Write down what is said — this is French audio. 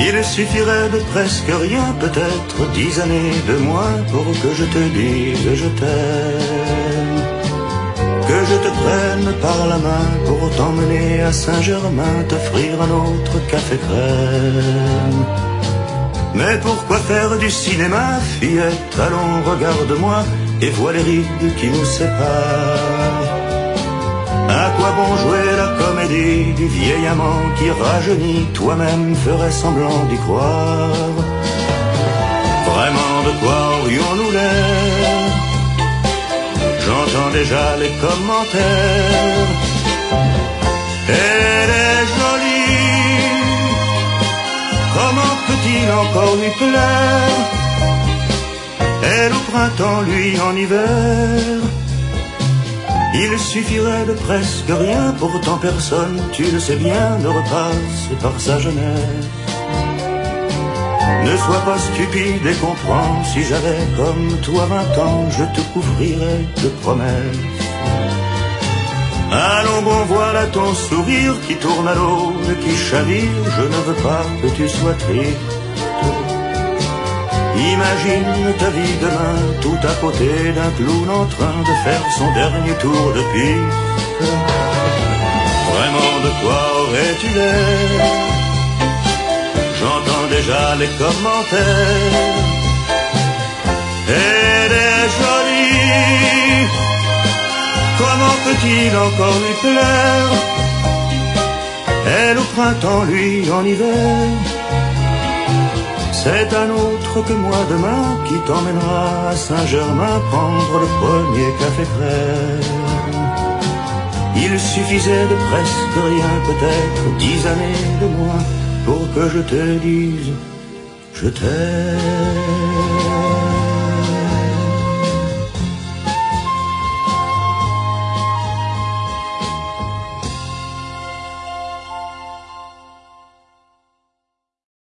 Il suffirait de presque rien, peut-être 10 années de moins pour que je te dise je t'aime. Que je te prenne par la main pour t'emmener à Saint-Germain, t'offrir un autre café crème. Mais pourquoi faire du cinéma, fillette? Allons, regarde-moi et vois les rides qui nous séparent. À quoi bon jouer la comédie du vieil amant qui rajeunit? Toi-même ferais semblant d'y croire. Vraiment, de quoi aurions-nous l'air? J'entends déjà les commentaires. Elle est jolie, comment peut-il encore lui plaire? Elle au printemps, lui en hiver. Il suffirait de presque rien, pourtant personne, tu le sais bien, ne repasse par sa jeunesse. Ne sois pas stupide et comprends, si j'avais comme toi 20 ans, je te couvrirais de promesses. Allons bon, voilà ton sourire qui tourne à l'eau et qui chavire, je ne veux pas que tu sois triste. Imagine ta vie demain, tout à côté d'un clown en train de faire son dernier tour de piste. Vraiment, de quoi aurais-tu l'air? J'entends déjà les commentaires. Elle est jolie, comment peut-il encore lui plaire? Elle au printemps, lui en hiver. C'est un autre que moi demain qui t'emmènera à Saint-Germain prendre le premier café crème. Il suffisait de presque rien, peut-être 10 années de moins pour que je te dise je t'aime.